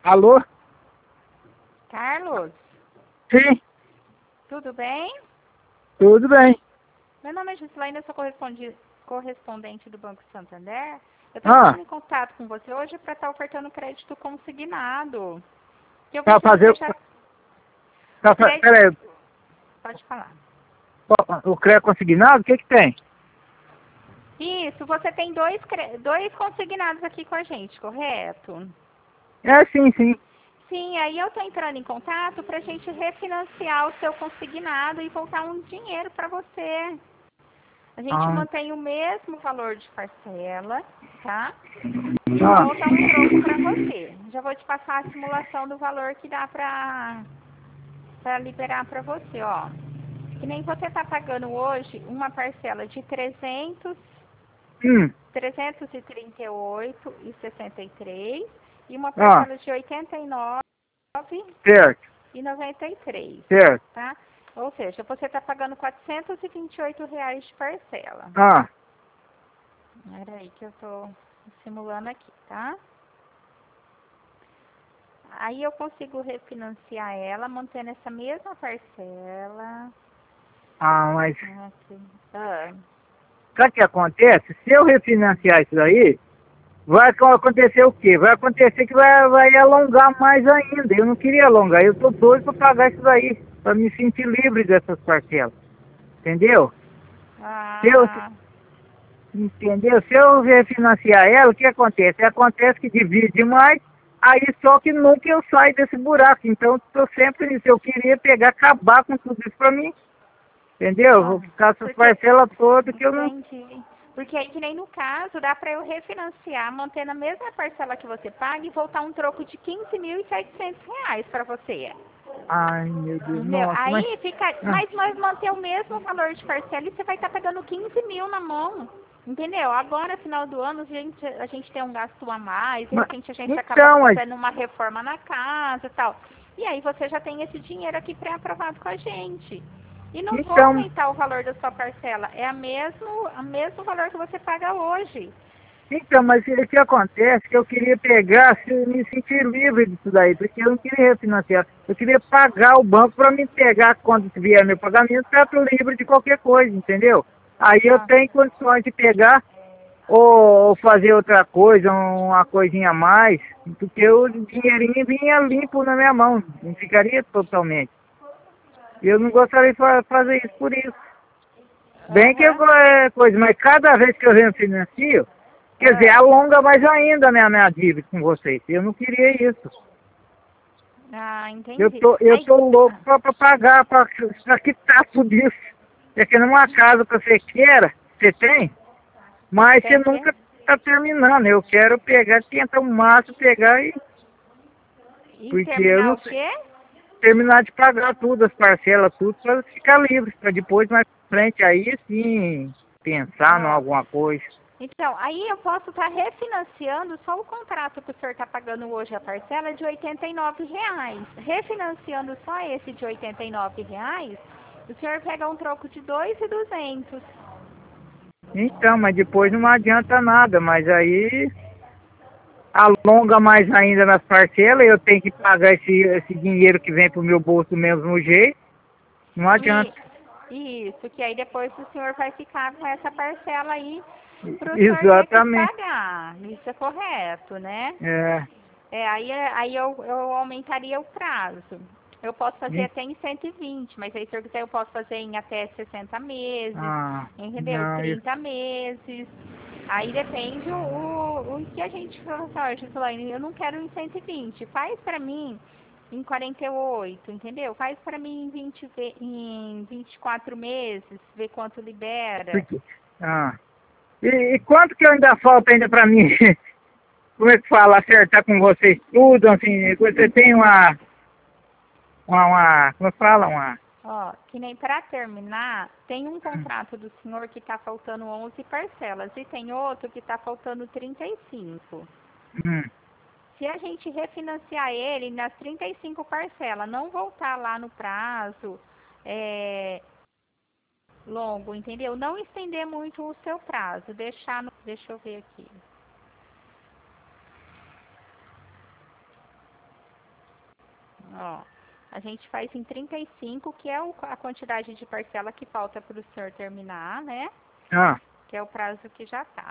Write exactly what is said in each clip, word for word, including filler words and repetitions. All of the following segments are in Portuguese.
Alô? Carlos, Sim, tudo bem? tudo bem. Meu nome é Gislaine, eu sou correspondi- correspondente do Banco Santander. Eu estou Ah, entrando em contato com você hoje para estar ofertando crédito consignado. Que eu vi pra que você fazer... já... Pra, O fa- crédito... peraí, Pode falar. o crédito consignado, o que que tem? Isso, você tem dois, cre- dois consignados aqui com a gente, correto? É, sim, sim. Sim, aí eu estou entrando em contato para a gente refinanciar o seu consignado e voltar um dinheiro para você. A gente Ah, mantém o mesmo valor de parcela, tá? E ah, volta um troco para você. Já vou te passar a simulação do valor que dá para para liberar para você, ó. Que nem você tá pagando hoje uma parcela de trezentos, hum, trezentos e trinta e oito e sessenta e três e uma ah, parcela de oitenta e nove certo, e noventa e três, certo. tá? Ou seja, você tá pagando quatrocentos e vinte e oito reais de parcela. Ah, Espera aí que eu tô simulando aqui, tá? Aí eu consigo refinanciar ela, mantendo essa mesma parcela. ah, mas Aqui. Ah, sabe o que acontece? Se eu refinanciar isso daí, vai ac- acontecer o quê? Vai acontecer que vai, vai alongar mais ainda. Eu não queria alongar, eu tô doido pra pagar isso daí, pra me sentir livre dessas parcelas. Entendeu? Se eu, ah, Entendeu? Se eu refinanciar ela, o que acontece? Acontece que divide mais, aí só que nunca eu saio desse buraco. Então, estou sempre nisso. Eu queria pegar, acabar com tudo isso para mim. Entendeu? Eu vou ah, ficar essas porque, parcelas todas que eu não... entendi. Porque aí que nem no caso, dá para eu refinanciar, mantendo a mesma parcela que você paga e voltar um troco de quinze mil e setecentos reais para você. Ai, meu Deus, Entendeu? nossa, mas... Aí fica, Ah, mas nós manter o mesmo valor de parcela e você vai estar pagando quinze mil na mão. Entendeu? Agora, final do ano, a gente, a gente tem um gasto a mais, de mas repente a gente acaba então, mas... fazendo uma reforma na casa e tal. E aí você já tem esse dinheiro aqui pré-aprovado com a gente. E não vou Então, aumentar o valor da sua parcela, é a mesmo, o mesmo valor que você paga hoje. então, mas o que acontece é que eu queria pegar, se me sentir livre disso daí, porque eu não queria refinanciar. Eu queria pagar o banco para me pegar quando vier meu pagamento, para eu livre de qualquer coisa, entendeu? Aí eu Ah, tenho condições de pegar ou, ou fazer outra coisa, uma coisinha a mais, porque o dinheirinho vinha limpo na minha mão, não ficaria totalmente. Eu não gostaria de fa- fazer isso por isso. Bem que eu aham. é coisa, mas cada vez que eu refinancio, quer dizer, Ah, alonga mais ainda a minha, minha dívida com vocês. Eu não queria isso. ah, Eu entendi. tô, eu Aí, tô louco ah, pra, pra pagar, pra, pra quitar tudo isso. É que numa casa que você queira, você tem, mas você tem que nunca tá terminando. Eu quero pegar, tentar o máximo pegar e. e Porque eu terminar não o sei. quê? Terminar de pagar tudo, as parcelas, tudo, para ficar livre, para depois mais pra frente aí sim pensar em Ó, alguma coisa. então, aí eu posso estar refinanciando só o contrato que o senhor está pagando hoje, a parcela de oitenta e nove reais. Refinanciando só esse de oitenta e nove reais, o senhor pega um troco de dois mil e duzentos. Então, mas depois não adianta nada, mas aí alonga mais ainda nas parcelas, eu tenho que pagar esse, esse dinheiro que vem pro meu bolso do mesmo jeito, não adianta. E isso, que aí depois o senhor vai ficar com essa parcela aí para o senhor ter que Exatamente. pagar. Isso é correto, né? É, É, aí, é- aí eu, eu aumentaria o prazo. Eu posso fazer e- até em cento e vinte, mas aí se eu quiser eu posso fazer em até sessenta meses, ah, entendeu? não, isso, trinta meses. Aí depende o, o, o que a gente fala assim, ó, Gislaine, eu não quero em cento e vinte, faz pra mim em quarenta e oito, entendeu? Faz pra mim em vinte, ve- em vinte e quatro meses, ver quanto libera. porque, ah, e, e quanto que ainda falta ainda pra mim, como é que fala, acertar com vocês tudo, assim, você tem uma, uma, uma como é que fala, uma, Ó, que nem para terminar, tem um contrato do senhor que está faltando onze parcelas e tem outro que está faltando trinta e cinco. hum, Se a gente refinanciar ele nas trinta e cinco parcelas, não voltar lá no prazo é, longo, entendeu? Não estender muito o seu prazo, deixar no, deixa eu ver aqui. Ó, a gente faz em trinta e cinco, que é o, a quantidade de parcela que falta para o senhor terminar, né? Ah, Que é o prazo que já tá.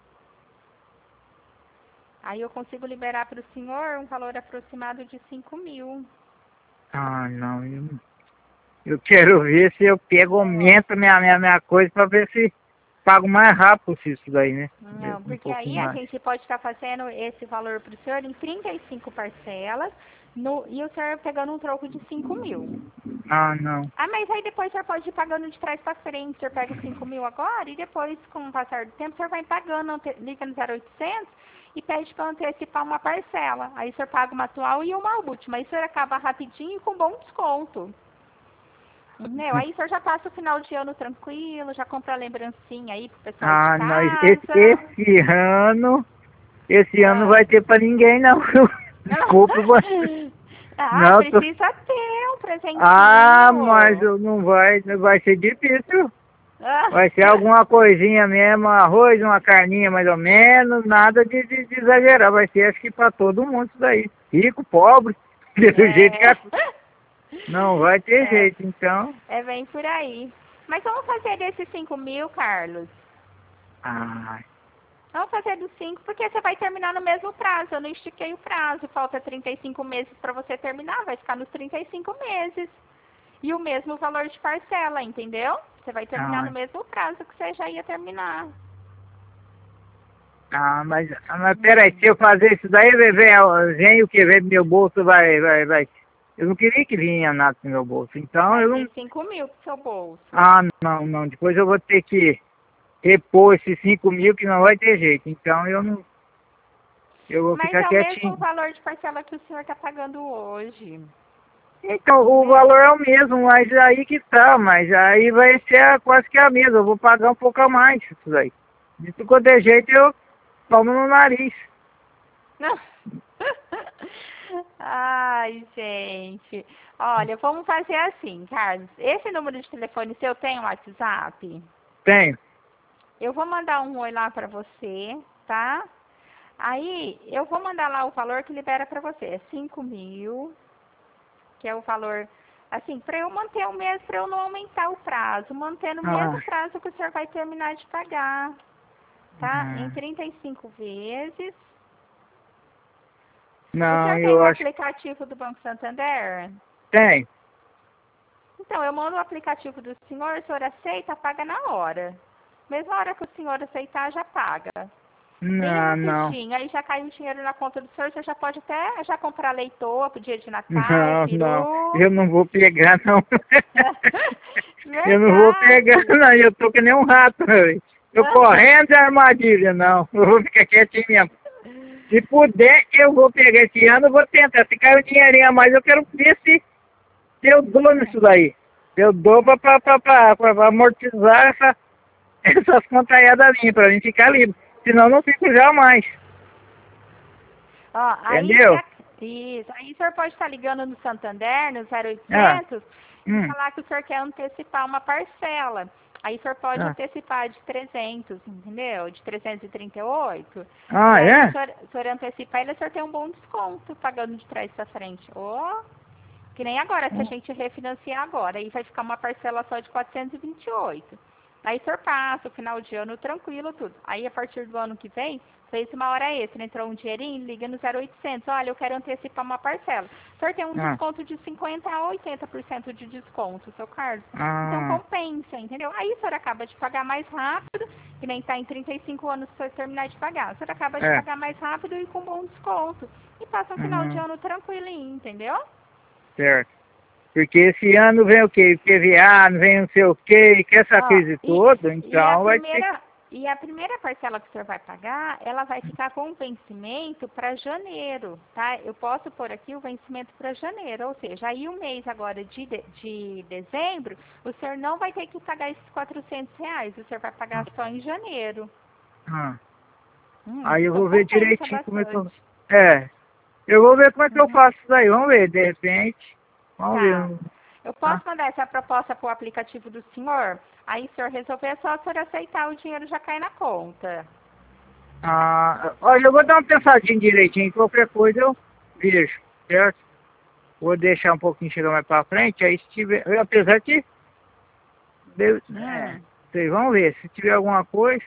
Aí eu consigo liberar para o senhor um valor aproximado de cinco mil. ah não. Eu, eu quero ver se eu pego, aumento minha, minha, minha coisa pra ver se pago mais rápido isso daí, né? Não, Um porque pouquinho aí a mais. gente pode estar fazendo esse valor para o senhor em trinta e cinco parcelas no, e o senhor pegando um troco de cinco mil. Ah, não. Ah, mas aí depois o senhor pode ir pagando de trás para frente. O senhor pega os cinco mil agora e depois, com o passar do tempo, o senhor vai pagando, ante- liga no zero oitocentos e pede para antecipar uma parcela. Aí o senhor paga uma atual e uma última. Aí o senhor acaba rapidinho e com bom desconto. Entendeu? Aí o senhor já passa o final de ano tranquilo, já compra a lembrancinha aí pro pessoal de Ah, não. Esse, casa. esse ano, esse ano não Ah. vai ter pra ninguém, não. Desculpa, você. Ah, Não, tô... precisa ter um Ah, mas presentinho. eu não vai, vai ser difícil. Ah. Vai ser alguma coisinha mesmo, arroz, uma carninha mais ou menos, nada de, de, de exagerar. Vai ser acho que pra todo mundo isso daí. Rico, pobre, do jeito que É. a... Não vai ter É, jeito, então. é bem por aí. Mas vamos fazer desses cinco mil, Carlos. Ah, Vamos fazer dos cinco, porque você vai terminar no mesmo prazo. Eu não estiquei o prazo. Falta trinta e cinco meses para você terminar. Vai ficar nos trinta e cinco meses. E o mesmo valor de parcela, entendeu? Você vai terminar ah, no mesmo prazo que você já ia terminar. ah, mas, ah, mas peraí, Hum. se eu fazer isso daí, vem, vem, vem o que vem do meu bolso, vai, vai, vai. Eu não queria que vinha nada do meu bolso, então Vai eu vir não. cinco mil pro seu bolso. Ah, não, não. Depois eu vou ter que repor esses cinco mil que não vai ter jeito. Então eu não. Eu vou Mas ficar é o mesmo quietinho. valor de parcela que o senhor está pagando hoje. Então, o Entendeu? valor é o mesmo, mas aí que tá, mas aí vai ser a- quase que a mesma, eu vou pagar um pouco a mais isso daí. De qualquer jeito eu tomo no nariz. Ai, gente. Olha, vamos fazer assim, Carlos. Esse número de telefone seu tem um WhatsApp? Tenho. Eu vou mandar um oi lá pra você, tá? Aí, eu vou mandar lá o valor que libera pra você. É cinco mil, que é o valor, assim, pra eu manter o mesmo, pra eu não aumentar o prazo. Mantendo o mesmo Ah, prazo que o senhor vai terminar de pagar, tá? Em ah, trinta e cinco vezes. O não, senhor tem eu o acho que aplicativo do Banco Santander? tem. Então, eu mando o aplicativo do senhor, o senhor aceita, paga na hora. Mesma hora que o senhor aceitar, já paga. Bem Não, não. rapidinho, aí já cai o dinheiro na conta do senhor, você já pode até já comprar leitoa pro dia de Natal, Não, não. peru. Eu não vou pegar, não. Eu não vou pegar, Verdade. não. Eu tô que nem um rato. Eu correndo de armadilha, não. Eu vou ficar quietinho mesmo. Se puder, eu vou pegar esse ano, eu vou tentar. Se cair um dinheirinho a mais, eu quero ver se, se eu dou nisso daí. Se eu dou pra, pra, pra, pra, pra amortizar essa, essas contaiadas minhas, pra mim ficar livre. Senão eu não fico jamais. Ó, aí, Entendeu? pra, isso, aí o senhor pode estar ligando no Santander, no zero Ah, oitocentos, e hum, falar que o senhor quer antecipar uma parcela. Aí o senhor pode ah, antecipar de trezentos, entendeu? De trezentos e trinta e oito. E ah, aí o é? senhor, o senhor antecipar, ele o senhor tem um bom desconto pagando de trás para frente. Ó, que nem agora, se a gente refinanciar agora, aí vai ficar uma parcela só de quatrocentos e vinte e oito. Aí o senhor passa o final de ano tranquilo, tudo. Aí a partir do ano que vem, fez uma hora extra, entrou um dinheirinho, liga no zero oitocentos. Olha, eu quero antecipar uma parcela. O senhor tem um Ah, desconto de cinquenta a oitenta por cento de desconto, seu Carlos. Então ah, compensa, entendeu? Aí o senhor acaba de pagar mais rápido, que nem está em trinta e cinco anos para terminar de pagar. O senhor acaba de é. pagar mais rápido e com bom desconto. E passa um final de Uhum, ano tranquilinho, entendeu? certo. Porque esse ano vem o quê? I P V A, vem não sei o quê, que essa Ó, crise e, toda, e a então vai ter que... primeira e a primeira parcela que o senhor vai pagar, ela vai ficar com vencimento para janeiro, tá? Eu posso pôr aqui o vencimento para janeiro, ou seja, aí o mês agora de, de, de dezembro, o senhor não vai ter que pagar esses quatrocentos reais, o senhor vai pagar só em janeiro. Ah, Hum, aí eu então vou ver compensa direitinho como é que eu... bastante. É, eu vou ver como é que eu Uhum. faço isso daí, vamos ver, de repente. Vamos Tá. ver. Eu Tá? posso mandar essa proposta para o aplicativo do senhor? Aí o senhor resolver, é só o senhor aceitar, o dinheiro já cai na conta. Ah, olha, eu vou dar uma pensadinha direitinho, qualquer coisa eu vejo, certo? vou deixar um pouquinho chegar mais pra frente, aí se tiver, eu, apesar que, Deus, Hum. é, vocês vão ver, se tiver alguma coisa,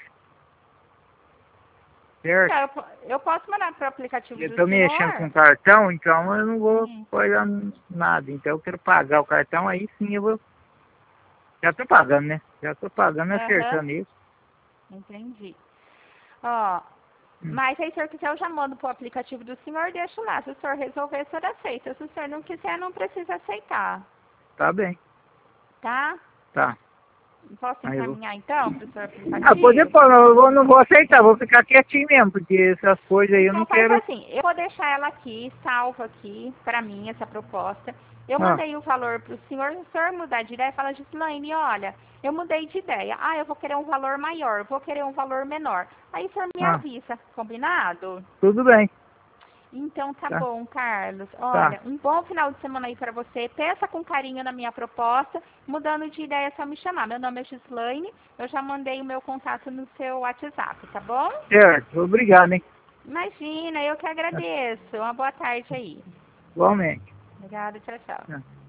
certo? Tá, eu, po- eu posso mandar pro aplicativo Eu do tô senhor? mexendo com cartão, então eu não vou Hum. pagar nada, então eu quero pagar o cartão, aí sim eu vou, já tô pagando, né? Já tô pagando, Aham. acertando isso. Entendi. Ó, Hum. mas aí se o senhor quiser eu já mando pro aplicativo do senhor, deixo lá. Se o senhor resolver, o senhor aceita. Se o senhor não quiser, não precisa aceitar. Tá bem, Tá? tá. Posso Aí eu vou. encaminhar então pro senhor aplicativo? Ah, pode pôr, eu vou- não vou aceitar, vou ficar quietinho mesmo, porque essas coisas aí eu Então não faz quero. assim, eu vou deixar ela aqui, salvo aqui, pra mim, essa proposta. Eu Ah. mandei o valor pro senhor, se o senhor mudar de ideia, fala, Gislaine, olha, eu mudei de ideia. Ah, eu vou querer um valor maior, vou querer um valor menor. Aí o senhor me Ah. avisa, combinado? Tudo bem, Então tá, Tá. bom, Carlos. Olha, tá. um bom final de semana aí pra você. Pensa com carinho na minha proposta. Mudando de ideia, é só me chamar. Meu nome é Gislaine. Eu já mandei o meu contato no seu WhatsApp, tá bom? Certo, obrigado, hein? Imagina, eu que agradeço. Uma boa tarde aí. Igualmente. Obrigada, tchau, tchau. Tá.